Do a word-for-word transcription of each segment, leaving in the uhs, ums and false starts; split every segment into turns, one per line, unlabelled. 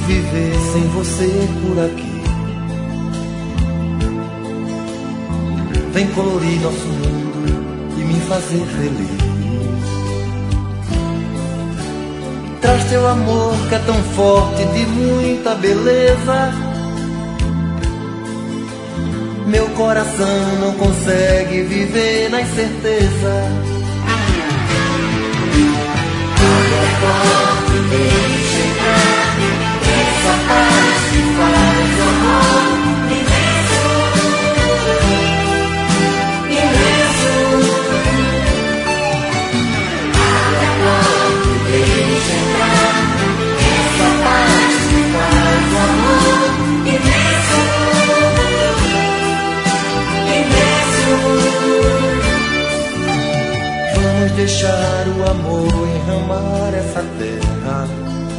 viver sem você por aqui. Vem colorir nosso mundo e me fazer feliz. Traz teu amor que é tão forte, de muita beleza. Meu coração não consegue viver na incerteza. Deixa entrar essa paz que faz o amor imenso, imenso. Abre a porta e deixa entrar essa paz que faz o amor imenso, imenso. Vamos deixar o amor enramar essa terra.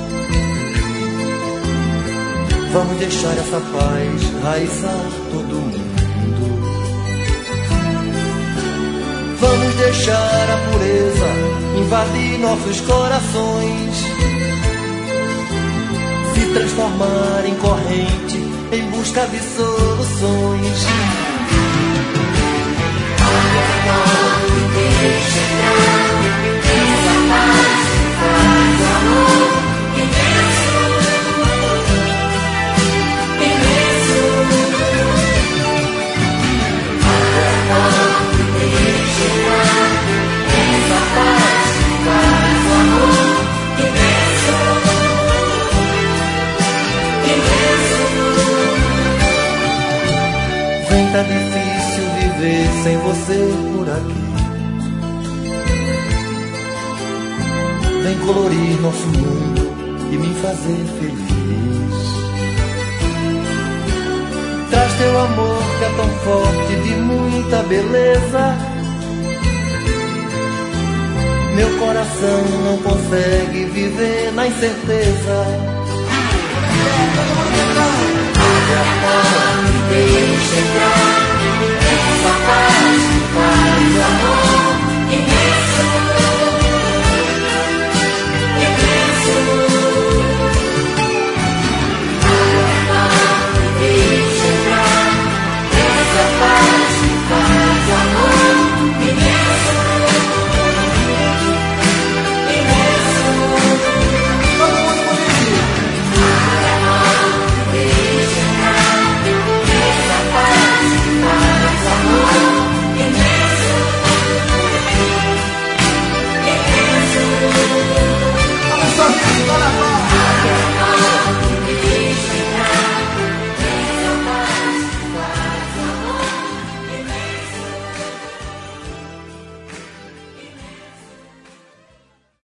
Vamos deixar essa paz raizar todo mundo. Vamos deixar a pureza invadir nossos corações, se transformar em corrente em busca de soluções. Abre a porta e deixa entrar essa paz que faz o amor imenso, imenso. Abre a porta e deixa entrar essa paz que faz o amor imenso, imenso. Vem, tá difícil viver sem você por aqui. Vem colorir nosso mundo e me fazer feliz. Traz teu amor que é tão forte, de muita beleza. Meu coração não consegue viver na incerteza.